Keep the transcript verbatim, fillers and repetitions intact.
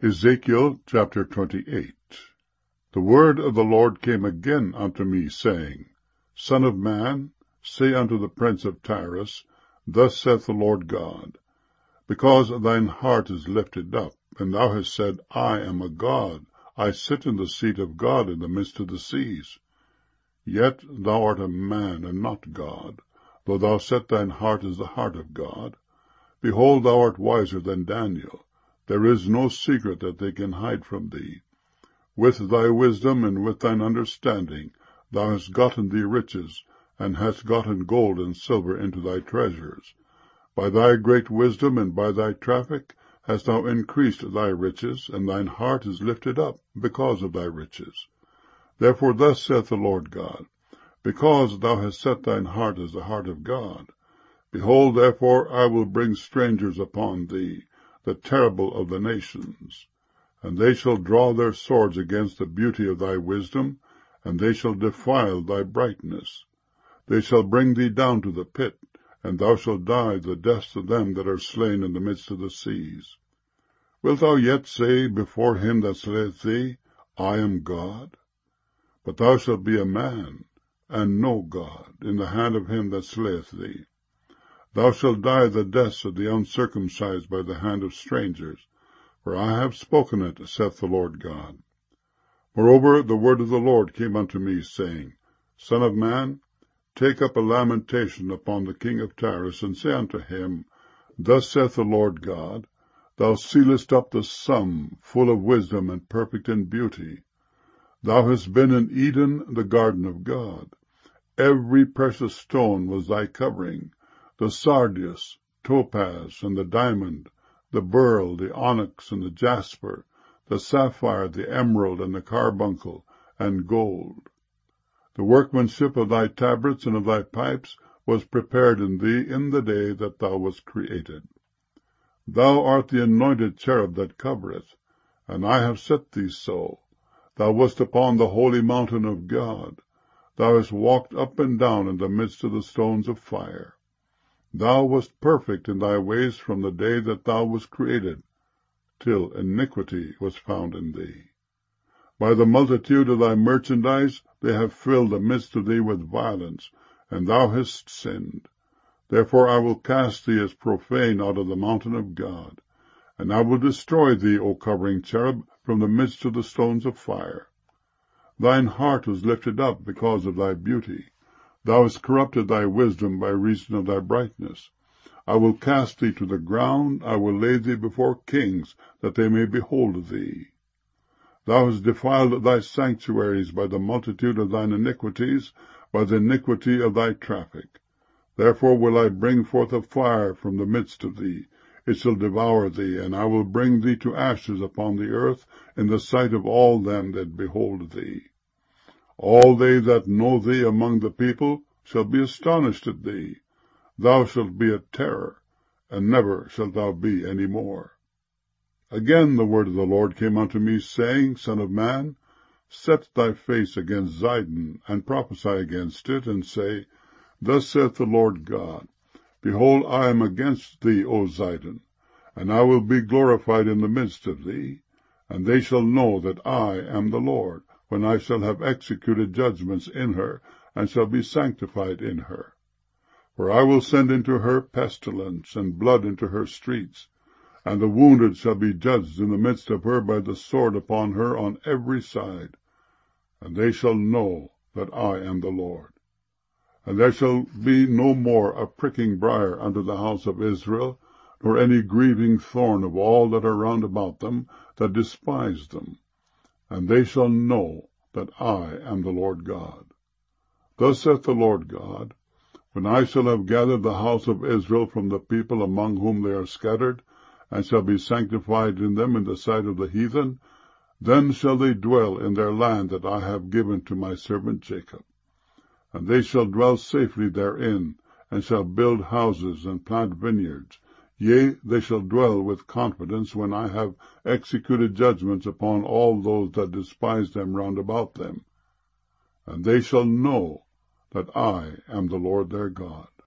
Ezekiel chapter twenty-eight. The word of the Lord came again unto me, saying, Son of man, say unto the prince of Tyrus, Thus saith the Lord God, Because thine heart is lifted up, and thou hast said, I am a God, I sit in the seat of God in the midst of the seas. Yet thou art a man, and not God, though thou set thine heart as the heart of God. Behold, thou art wiser than Daniel. There is no secret that they can hide from thee. With thy wisdom and with thine understanding thou hast gotten thee riches, and hast gotten gold and silver into thy treasures. By thy great wisdom and by thy traffic hast thou increased thy riches, and thine heart is lifted up because of thy riches. Therefore thus saith the Lord God, Because thou hast set thine heart as the heart of God, behold, therefore I will bring strangers upon thee, the terrible of the nations. And they shall draw their swords against the beauty of thy wisdom, and they shall defile thy brightness. They shall bring thee down to the pit, and thou shalt die the deaths of them that are slain in the midst of the seas. Wilt thou yet say before him that slayeth thee, I am God? But thou shalt be a man, and no God, in the hand of him that slayeth thee. Thou shalt die the deaths of the uncircumcised by the hand of strangers, for I have spoken it, saith the Lord God. Moreover, the word of the Lord came unto me, saying, Son of man, take up a lamentation upon the king of Tyrus, and say unto him, Thus saith the Lord God, Thou sealest up the sum, full of wisdom and perfect in beauty. Thou hast been in Eden, the garden of God. Every precious stone was thy covering, the sardius, topaz, and the diamond, the beryl, the onyx, and the jasper, the sapphire, the emerald, and the carbuncle, and gold. The workmanship of thy tabrets and of thy pipes was prepared in thee in the day that thou wast created. Thou art the anointed cherub that covereth, and I have set thee so. Thou wast upon the holy mountain of God. Thou hast walked up and down in the midst of the stones of fire. Thou wast perfect in thy ways from the day that thou wast created, till iniquity was found in thee. By the multitude of thy merchandise they have filled the midst of thee with violence, and thou hast sinned. Therefore I will cast thee as profane out of the mountain of God, and I will destroy thee, O covering cherub, from the midst of the stones of fire. Thine heart was lifted up because of thy beauty. Thou hast corrupted thy wisdom by reason of thy brightness. I will cast thee to the ground, I will lay thee before kings, that they may behold thee. Thou hast defiled thy sanctuaries by the multitude of thine iniquities, by the iniquity of thy traffic. Therefore will I bring forth a fire from the midst of thee. It shall devour thee, and I will bring thee to ashes upon the earth in the sight of all them that behold thee. All they that know thee among the people shall be astonished at thee. Thou shalt be a terror, and never shalt thou be any more. Again the word of the Lord came unto me, saying, Son of man, set thy face against Zidon, and prophesy against it, and say, Thus saith the Lord God, Behold, I am against thee, O Zidon, and I will be glorified in the midst of thee. And they shall know that I am the Lord, when I shall have executed judgments in her, and shall be sanctified in her. For I will send into her pestilence, and blood into her streets, and the wounded shall be judged in the midst of her by the sword upon her on every side. And they shall know that I am the Lord. And there shall be no more a pricking briar unto the house of Israel, nor any grieving thorn of all that are round about them, that despise them. And they shall know that I am the Lord God. Thus saith the Lord God, When I shall have gathered the house of Israel from the people among whom they are scattered, and shall be sanctified in them in the sight of the heathen, then shall they dwell in their land that I have given to my servant Jacob. And they shall dwell safely therein, and shall build houses and plant vineyards. Yea, they shall dwell with confidence when I have executed judgments upon all those that despise them round about them. And they shall know that I am the Lord their God.